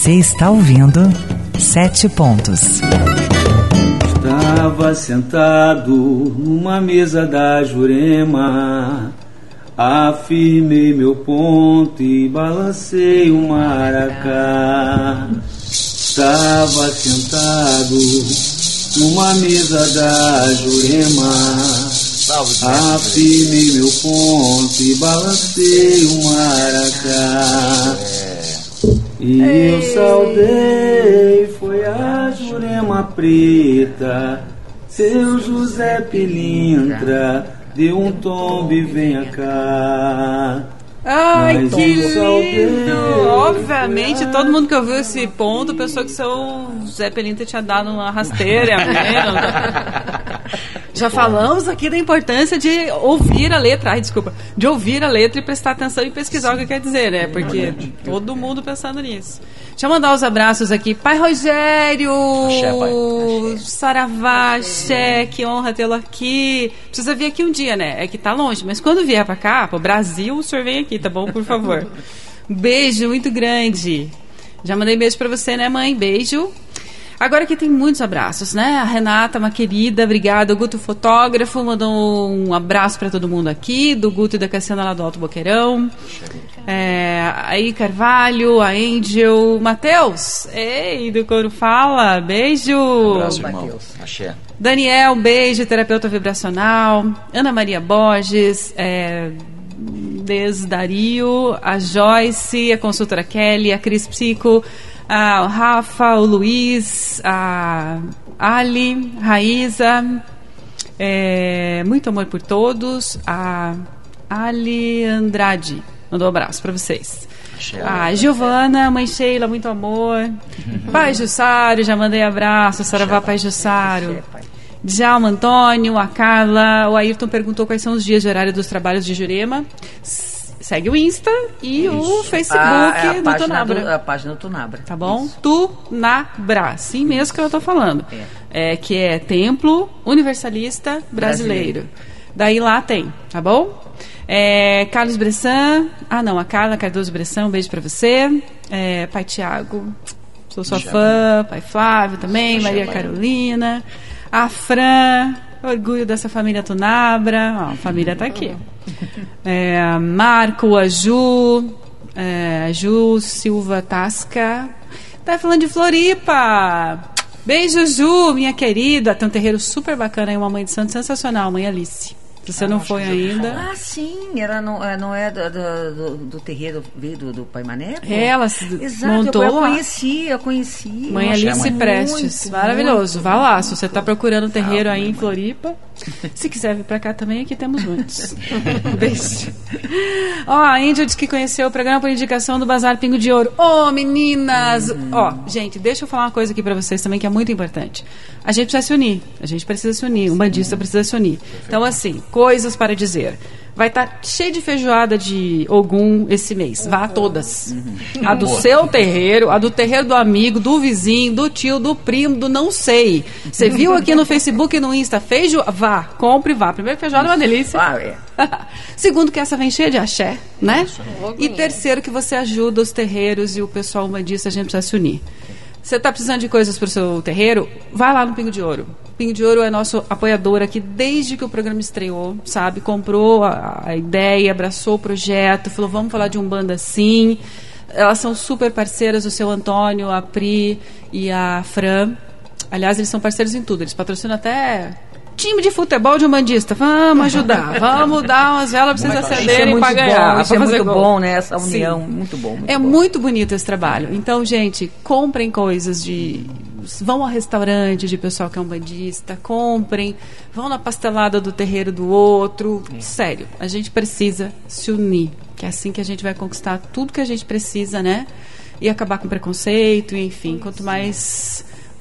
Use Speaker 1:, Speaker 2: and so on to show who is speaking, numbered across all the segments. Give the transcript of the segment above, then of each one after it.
Speaker 1: Você está ouvindo 7 Pontos.
Speaker 2: Estava sentado numa mesa da Jurema, afirmei meu ponto e balancei o maracá. Estava sentado numa mesa da Jurema, afirmei meu ponto e balancei o maracá. E eu saudei, foi a Jurema preta, seu José Pilintra, deu um tombo e venha cá.
Speaker 3: Ai, mas que lindo! Obviamente, todo mundo que ouviu esse ponto pensou que seu José Pilintra tinha dado uma rasteira. Já falamos aqui da importância de ouvir a letra. Ai, desculpa. De ouvir a letra e prestar atenção e pesquisar o que quer dizer, né? Porque todo mundo pensando nisso. Deixa eu mandar os abraços aqui. Pai Rogério!
Speaker 4: Axé, pai.
Speaker 3: Saravá, axé, que honra tê-lo aqui. Precisa vir aqui um dia, né? É que tá longe, mas quando vier pra cá, pro Brasil, o senhor vem aqui, tá bom? Por favor. Um beijo muito grande. Já mandei beijo pra você, né, mãe? Beijo. Agora aqui tem muitos abraços, né? A Renata, uma querida, obrigada. O Guto, fotógrafo, mandou um abraço para todo mundo aqui, do Guto e da Cassiana lá do Alto Boqueirão. Aí Carvalho, a Angel, Matheus, ei, do Coro Fala, beijo.
Speaker 4: Abraço, irmão. Axé.
Speaker 3: Daniel, beijo, terapeuta vibracional. Ana Maria Borges, Desdario, a Joyce, a consultora Kelly, a Cris Psico, o Rafa, o Luiz, a Ali, Raíza, muito amor por todos, a Ali Andrade, mandou um abraço para vocês. A Giovana, mãe Sheila, muito amor. Pai Jussário, já mandei abraço. Saravá, Pai Jussário. Djalma Antônio, a Carla. O Ayrton perguntou quais são os dias de horário dos trabalhos de Jurema. Segue o Insta e o Facebook do Tunabra.
Speaker 5: A página do Tunabra.
Speaker 3: Tá bom? Isso. Tunabra, assim mesmo que eu tô falando. Que é Templo Universalista Brasileiro. Daí lá tem, tá bom? Carlos Bressan. A Carla Cardoso Bressan, um beijo pra você. Pai Tiago, sou sua fã. Pai Flávio também. Maria Carolina. A Fran, orgulho dessa família Tunabra. Ó, a família tá aqui. Marco, a Ju, Ju Silva Tasca. Tá falando de Floripa. Beijo, Ju, minha querida. Tem um terreiro super bacana aí, uma mãe de santo sensacional, mãe Alice. Se você não foi ainda.
Speaker 5: Ah, sim, ela não é do terreiro, veio do Pai Mané?
Speaker 3: Ela montou.
Speaker 5: Eu conheci.
Speaker 3: Mãe Alice Prestes, maravilhoso. Vá lá, se você está procurando um terreiro aí em Floripa. Se quiser vir pra cá também, aqui temos muitos. Beijo. A Índia disse que conheceu o programa por indicação do Bazar Pingo de Ouro. Meninas! Gente, deixa eu falar uma coisa aqui pra vocês também que é muito importante. A gente precisa se unir. Um bandista precisa se unir. Então, assim, coisas para dizer. Vai estar cheio de feijoada de Ogum esse mês. Vá a todas. A do seu terreiro, a do terreiro do amigo, do vizinho, do tio, do primo, do não sei. Você viu aqui no Facebook e no Insta, vá, compre, vá. Primeiro, feijoada é uma delícia. Segundo, que essa vem cheia de axé, né? E terceiro, que você ajuda os terreiros e o pessoal umbandista, a gente precisa se unir. Você está precisando de coisas para o seu terreiro? Vai lá no Pingo de Ouro. Pingo de Ouro é nosso apoiador aqui desde que o programa estreou, sabe? Comprou a ideia, abraçou o projeto, falou, vamos falar de Umbanda sim. Elas são super parceiras, o seu Antônio, a Pri e a Fran. Aliás, eles são parceiros em tudo. Eles patrocinam até time de futebol de umbandista. Vamos ajudar, vamos dar umas velas para vocês acenderem para ganhar.
Speaker 5: Isso é muito bom, né? Essa união, muito bom.
Speaker 3: Muito bonito esse trabalho. Então, gente, comprem coisas vão ao restaurante de pessoal que é umbandista, comprem, vão na pastelada do terreiro do outro. Sério, a gente precisa se unir, que é assim que a gente vai conquistar tudo que a gente precisa, né? E acabar com preconceito, enfim, quanto mais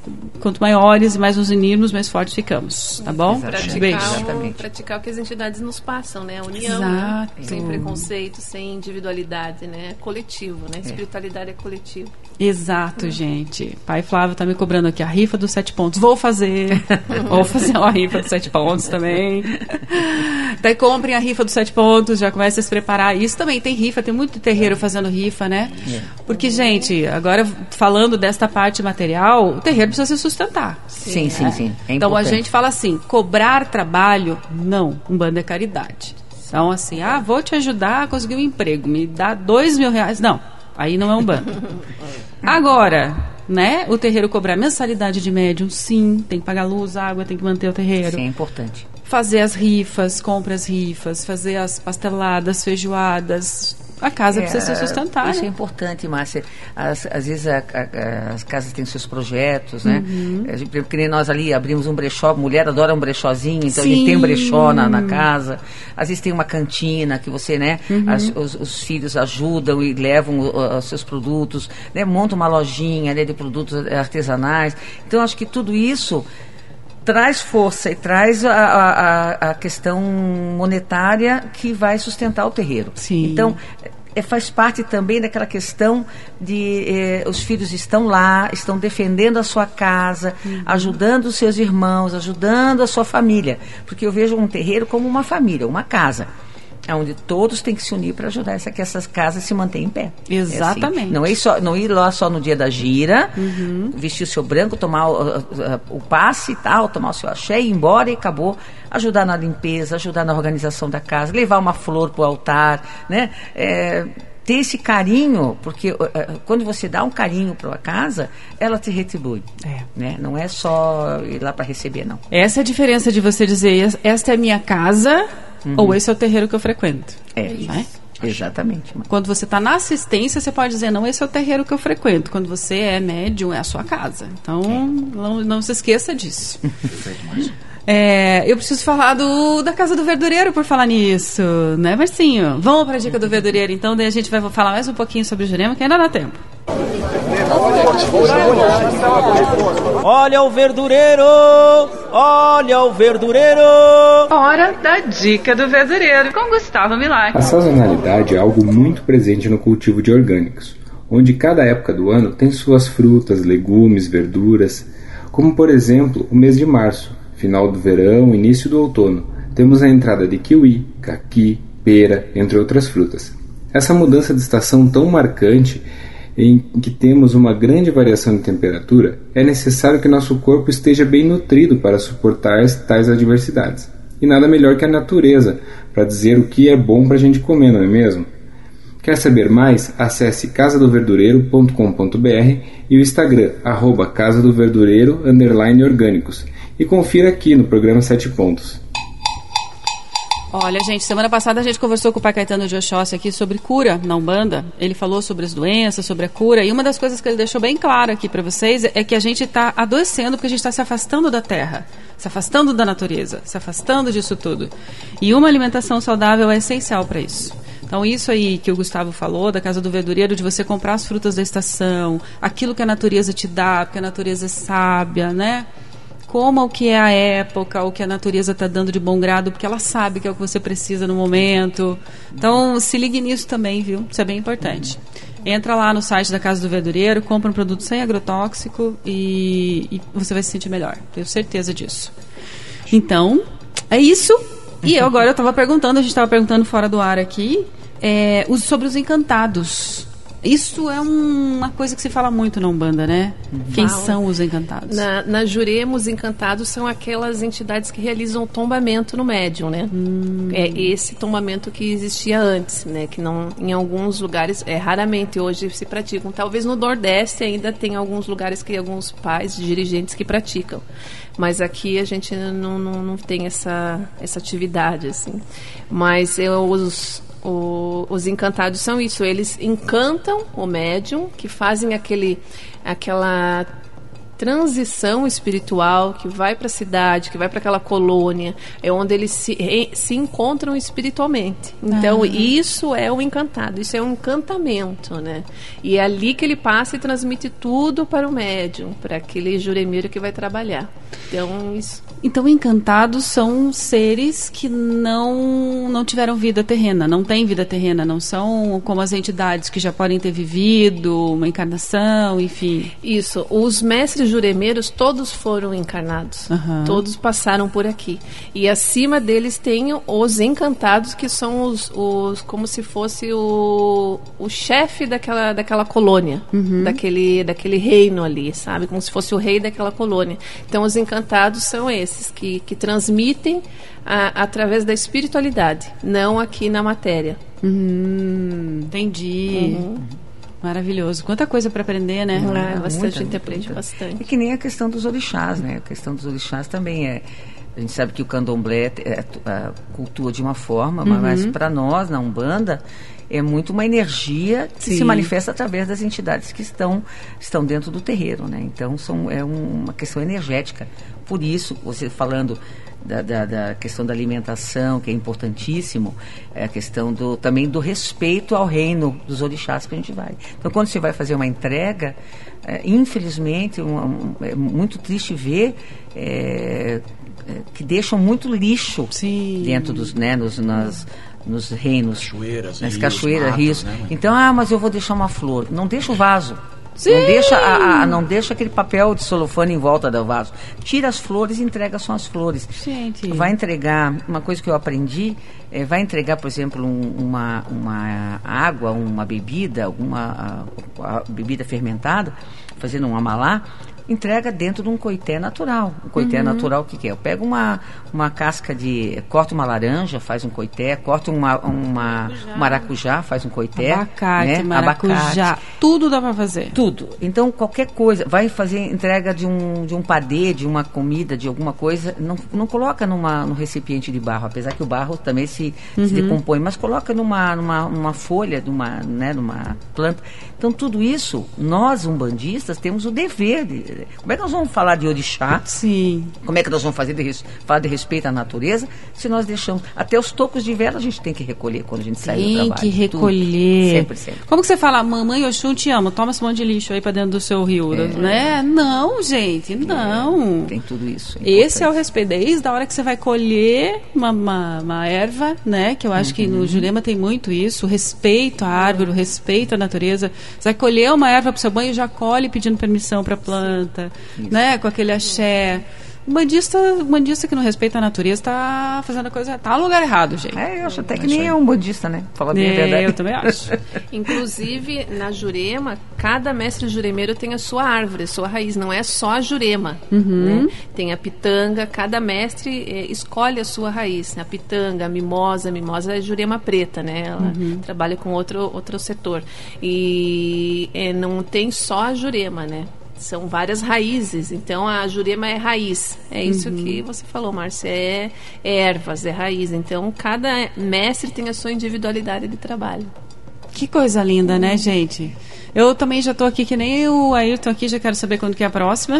Speaker 3: quanto maiores e mais nos unirmos, mais fortes ficamos, tá bom?
Speaker 6: Praticar o que as entidades nos passam, né? A união,
Speaker 3: Exato.
Speaker 6: né? Sem preconceito, sem individualidade, né? Coletivo, né? Espiritualidade é coletivo.
Speaker 3: Exato, gente. Pai Flávio tá me cobrando aqui a rifa dos 7 pontos. Vou fazer uma rifa dos 7 pontos também. Daí comprem a rifa dos 7 pontos, já comecem a se preparar. Isso também tem rifa, tem muito terreiro fazendo rifa, né? Porque, gente, agora falando desta parte material, o terreiro precisa se sustentar.
Speaker 5: Sim. É
Speaker 3: então a
Speaker 5: importante.
Speaker 3: gente fala assim, cobrar trabalho, não, Umbanda é caridade. Então assim, vou te ajudar a conseguir um emprego, me dá R$2.000. Não, aí não é Umbanda. Agora, né, o terreiro cobrar mensalidade de médium, sim, tem que pagar luz, água, tem que manter o terreiro.
Speaker 5: Sim, é importante.
Speaker 3: Fazer as rifas, compra as rifas, fazer as pasteladas, feijoadas. A casa precisa se sustentar.
Speaker 5: Isso
Speaker 3: né?
Speaker 5: é importante, Márcia. Às vezes as casas têm seus projetos, né? Que nem nós ali abrimos um brechó, mulher adora um brechózinho, então a gente tem um brechó na casa. Às vezes tem uma cantina que você, né? Os filhos ajudam e levam os seus produtos, né? Monta uma lojinha, né, de produtos artesanais. Então acho que tudo isso traz força e traz a questão monetária que vai sustentar o terreiro.
Speaker 3: Sim.
Speaker 5: Então, faz parte também daquela questão de os filhos estão lá, estão defendendo a sua casa, ajudando os seus irmãos, ajudando a sua família. Porque eu vejo um terreiro como uma família, uma casa, onde todos têm que se unir para ajudar que essas casas se mantenham em pé.
Speaker 3: Exatamente.
Speaker 5: É assim. Não ir lá só no dia da gira, vestir o seu branco, tomar o passe e tal, tomar o seu axé e ir embora e acabou. Ajudar na limpeza, ajudar na organização da casa, levar uma flor para o altar, né? Ter esse carinho, porque quando você dá um carinho para a casa, ela te retribui. Né? Não é só ir lá para receber, não.
Speaker 3: Essa é a diferença de você dizer, esta é a minha casa, ou esse é o terreiro que eu frequento. Né?
Speaker 5: Exatamente.
Speaker 3: Quando você está na assistência, você pode dizer, não, esse é o terreiro que eu frequento. Quando você é médium, é a sua casa. Então, não se esqueça disso. Eu preciso falar da Casa do Verdureiro, por falar nisso, né, Marcinho? Vamos para a dica do Verdureiro, então, daí a gente vai falar mais um pouquinho sobre o Jurema, que ainda dá tempo.
Speaker 7: Olha o verdureiro! Olha o verdureiro!
Speaker 3: Hora da dica do Verdureiro, com Gustavo Milagre.
Speaker 8: A sazonalidade é algo muito presente no cultivo de orgânicos, onde cada época do ano tem suas frutas, legumes, verduras, como por exemplo o mês de março, final do verão, início do outono. Temos a entrada de kiwi, caqui, pera, entre outras frutas. Essa mudança de estação tão marcante, em que temos uma grande variação de temperatura, é necessário que nosso corpo esteja bem nutrido para suportar tais adversidades. E nada melhor que a natureza para dizer o que é bom para a gente comer, não é mesmo? Quer saber mais? Acesse casadoverdureiro.com.br e o Instagram, @casadoverdureiro_orgânicos. E confira aqui no programa 7 Pontos.
Speaker 3: Olha, gente, semana passada a gente conversou com o Pai Caetano de Oxóssi aqui sobre cura na Umbanda. Ele falou sobre as doenças, sobre a cura. E uma das coisas que ele deixou bem claro aqui para vocês é que a gente está adoecendo porque a gente está se afastando da terra, se afastando da natureza, se afastando disso tudo. E uma alimentação saudável é essencial para isso. Então, isso aí que o Gustavo falou, da Casa do Verdureiro, de você comprar as frutas da estação, aquilo que a natureza te dá, porque a natureza é sábia, né? Coma o que é a época, o que a natureza está dando de bom grado, porque ela sabe que é o que você precisa no momento. Então, se ligue nisso também, viu? Isso é bem importante. Entra lá no site da Casa do Verdureiro, compra um produto sem agrotóxico e você vai se sentir melhor. Tenho certeza disso. Então, é isso. E agora eu estava perguntando, a gente estava perguntando fora do ar aqui, sobre os encantados. Isso é uma coisa que se fala muito na Umbanda, né? Quem são os encantados?
Speaker 6: Na Jurema, os encantados são aquelas entidades que realizam o tombamento no médium, né? É esse tombamento que existia antes, né? Que não, em alguns lugares, raramente hoje se praticam. Talvez no Nordeste ainda tem alguns lugares que alguns pais, dirigentes que praticam. Mas aqui a gente não tem essa atividade, assim. Mas os encantados são isso, eles encantam o médium, que fazem aquela transição espiritual, que vai para a cidade, que vai para aquela colônia, é onde eles se encontram espiritualmente. Então, isso é o encantado, isso é um encantamento, né? E é ali que ele passa e transmite tudo para o médium, para aquele juremeiro que vai trabalhar. Então, isso...
Speaker 3: Então, encantados são seres que não tiveram vida terrena, não têm vida terrena, não são como as entidades que já podem ter vivido uma encarnação, enfim.
Speaker 6: Isso. Os mestres juremeiros, todos foram encarnados. Todos passaram por aqui. E acima deles tem os encantados, que são os como se fosse o chefe daquela colônia, daquele reino ali, sabe? Como se fosse o rei daquela colônia. Então, os encantados são esses que transmitem através da espiritualidade, não aqui na matéria.
Speaker 3: Entendi. Maravilhoso. Quanta coisa para aprender, né?
Speaker 6: Bastante, a gente aprende bastante.
Speaker 5: E que nem a questão dos orixás, né? A questão dos orixás também é... A gente sabe que o candomblé cultua de uma forma, mas para nós, na Umbanda, é muito uma energia que se manifesta através das entidades que estão dentro do terreiro, né? Então, é uma questão energética. Por isso, você falando da questão da alimentação, que é importantíssimo, é a questão também do respeito ao reino dos orixás que a gente vai. Então, quando você vai fazer uma entrega, infelizmente, é muito triste ver que deixam muito lixo dentro dos, né, nos reinos, cachoeiras, nas cachoeiras, rios. Né? Então, mas eu vou deixar uma flor. Não deixa o vaso. Não deixa aquele papel de celofane em volta do vaso. Tira as flores e entrega só as flores.
Speaker 3: Gente.
Speaker 5: Vai entregar, uma coisa que eu aprendi, vai entregar, por exemplo, uma água, uma bebida, alguma bebida fermentada, fazendo um amalá, entrega dentro de um coité natural. Um coité natural, o que é? Eu pego uma casca corto uma laranja, faz um coité, corto um maracujá, faz um coité.
Speaker 3: Abacate, maracujá, tudo dá para fazer.
Speaker 5: Tudo. Então, qualquer coisa, vai fazer entrega de um padê, de uma comida, de alguma coisa, não coloca num recipiente de barro, apesar que o barro também se decompõe, mas coloca numa folha, numa planta. Então, tudo isso, nós, umbandistas, temos o dever de... Como é que nós vamos falar de orixá?
Speaker 3: Sim.
Speaker 5: Como é que nós vamos falar de respeito à natureza, se nós deixamos... Até os tocos de vela a gente tem que recolher quando a gente sai do trabalho.
Speaker 3: Tem que recolher.
Speaker 5: Tudo. Sempre.
Speaker 3: Como que você fala, mamãe Oxum, te amo, toma esse monte de lixo aí pra dentro do seu rio, né? Não, gente, não.
Speaker 5: Tem tudo isso.
Speaker 3: Esse é o respeito. Desde a hora que você vai colher uma erva, né? Que eu acho que no Jurema tem muito isso, o respeito à árvore, o respeito à natureza. Você vai colher uma erva pro seu banho, já colhe pedindo permissão pra planta. Né, com aquele axé. O bandista que não respeita a natureza está fazendo a coisa... Está no lugar errado, gente.
Speaker 5: Eu acho até que nem é um bandista, né? Fala bem a verdade.
Speaker 3: Eu também acho.
Speaker 6: Inclusive, na Jurema, cada mestre juremeiro tem a sua árvore, a sua raiz. Não é só a Jurema. Né? Tem a pitanga, cada mestre escolhe a sua raiz. A pitanga, a mimosa é Jurema preta, né? Ela trabalha com outro setor. E não tem só a Jurema, né? São várias raízes, então a Jurema é raiz. É isso que você falou, Márcia, é ervas, é raiz. Então cada mestre tem a sua individualidade de trabalho.
Speaker 3: Que coisa linda, né, gente? Eu também já estou aqui, que nem o Ayrton aqui, já quero saber quando que é a próxima.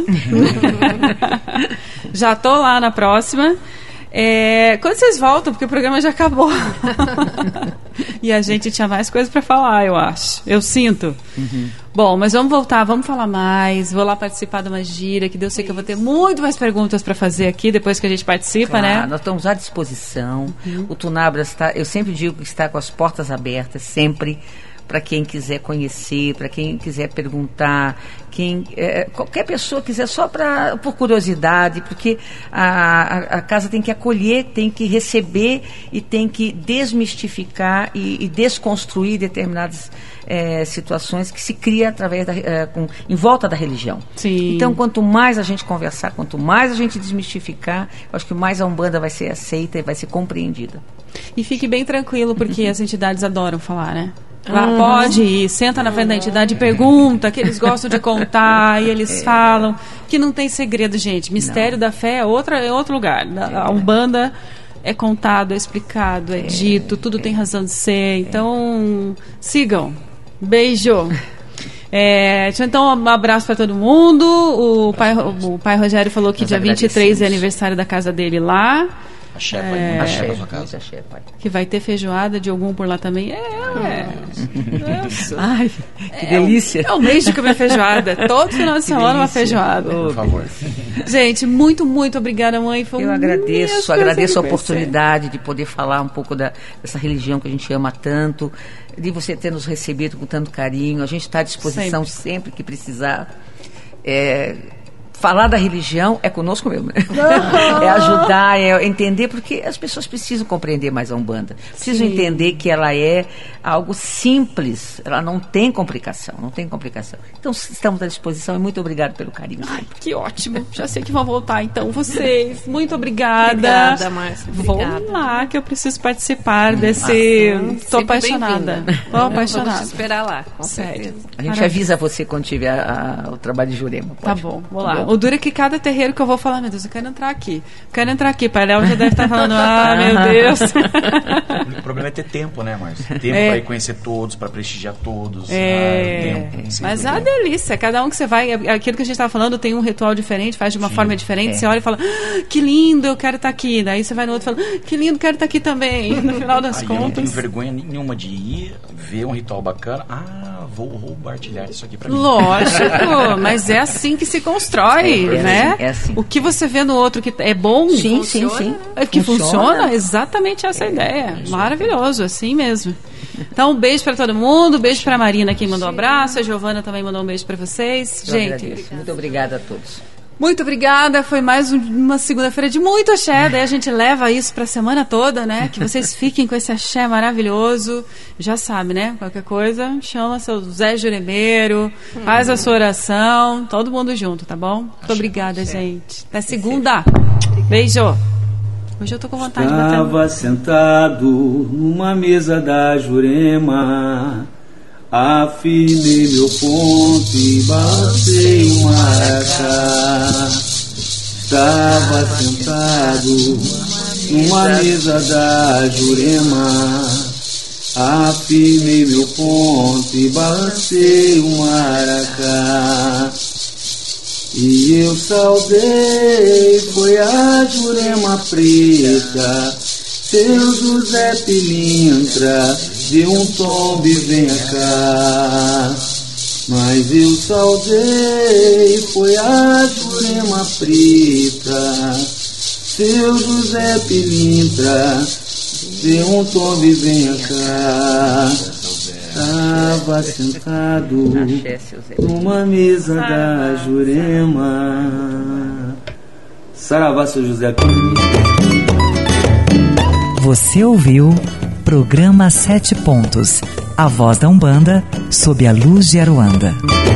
Speaker 3: Já estou lá na próxima. Quando vocês voltam, porque o programa já acabou. E a gente tinha mais coisas para falar, eu acho. Eu sinto. Bom, mas vamos voltar, vamos falar mais. Vou lá participar de uma gira, que eu sei que eu vou ter muito mais perguntas para fazer aqui depois que a gente participa, né?
Speaker 5: Nós estamos à disposição. O Tunabras eu sempre digo que está com as portas abertas, sempre, para quem quiser conhecer, para quem quiser perguntar, qualquer pessoa quiser, só por curiosidade, porque a casa tem que acolher, tem que receber e tem que desmistificar e desconstruir determinadas situações que se cria através em volta da religião.
Speaker 3: Sim.
Speaker 5: Então, quanto mais a gente conversar, quanto mais a gente desmistificar, eu acho que mais a Umbanda vai ser aceita e vai ser compreendida.
Speaker 3: E fique bem tranquilo, porque as entidades adoram falar, né? Pode ir, senta na frente da entidade e pergunta, que eles gostam de contar, e eles falam que não tem segredo, gente. Mistério da fé é outro lugar. A Umbanda é contado, é explicado, é dito, tudo tem razão de ser. Então, sigam. Beijo. Então, um abraço para todo mundo. O pai Rogério falou que dia 23 é aniversário da casa dele lá.
Speaker 4: Axé, pai. Axé na sua casa.
Speaker 5: Axé, pai.
Speaker 3: Que vai ter feijoada de algum por lá também.
Speaker 5: Ai, que delícia.
Speaker 3: É o mês de comer feijoada. Todo final de semana uma feijoada.
Speaker 4: Por favor.
Speaker 3: Gente, muito, muito obrigada, mãe.
Speaker 5: Eu agradeço a oportunidade de poder falar um pouco dessa religião que a gente ama tanto, de você ter nos recebido com tanto carinho. A gente está à disposição sempre que precisar. Falar da religião é conosco mesmo, né? É ajudar, é entender, porque as pessoas precisam compreender mais a Umbanda. Precisam entender que ela é algo simples, ela não tem complicação. Então, estamos à disposição e muito obrigado pelo carinho.
Speaker 3: Ai, que ótimo. Já sei que vão voltar, então, vocês. Muito obrigada.
Speaker 6: Obrigada, Márcia.
Speaker 3: Vamos lá, que eu preciso participar desse... Estou apaixonada. Estou apaixonada.
Speaker 6: Vamos te esperar lá, com certeza.
Speaker 5: A gente avisa você quando tiver o trabalho de Jurema.
Speaker 3: Tá bom, vou lá. O duro é que cada terreiro que eu vou falar, meu Deus, eu quero entrar aqui. Pai Léo já deve estar falando, meu Deus.
Speaker 4: O problema é ter tempo, né, Márcia? Tempo para ir conhecer todos, para prestigiar todos. Tempo,
Speaker 3: mas é uma delícia. Cada um que você vai, aquilo que a gente estava falando, tem um ritual diferente, faz de uma forma diferente. Você olha e fala, que lindo, eu quero estar aqui. Daí você vai no outro e fala, que lindo, quero estar aqui também. No final das contas. Eu não tenho
Speaker 4: vergonha nenhuma de ir, ver um ritual bacana. Vou compartilhar isso aqui para mim.
Speaker 3: Lógico, mas é assim que se constrói. Né?
Speaker 5: É assim.
Speaker 3: O que você vê no outro que é bom,
Speaker 5: sim.
Speaker 3: Que funciona, exatamente essa ideia. Maravilhoso, assim mesmo. Então, um beijo para todo mundo, beijo para a Marina que mandou um abraço, a Giovana também mandou um beijo para vocês. Gente,
Speaker 5: muito obrigada a todos.
Speaker 3: Muito obrigada, foi mais uma segunda-feira de muito axé, daí a gente leva isso pra semana toda, né? Que vocês fiquem com esse axé maravilhoso, já sabe, né? Qualquer coisa, chama seu Zé Juremeiro, faz a sua oração, todo mundo junto, tá bom? Muito obrigada, gente. Até segunda. Beijo. Hoje eu tô com vontade de bater.
Speaker 2: Estava sentado numa mesa da Jurema, afinei meu ponto e balancei o maracá. Estava sentado numa mesa da Jurema, afinei meu ponto e balancei o maracá. E eu saudei, foi a Jurema preta, seu José Pilintra, deu um tombo e venha cá. Mas eu saudei, foi a Jurema preta, seu José Pilintra, deu um tombo e venha cá. Estava sentado numa mesa da Jurema. Saravá, seu José Pilintra.
Speaker 1: Você ouviu Programa 7 Pontos, a voz da Umbanda sob a luz de Aruanda.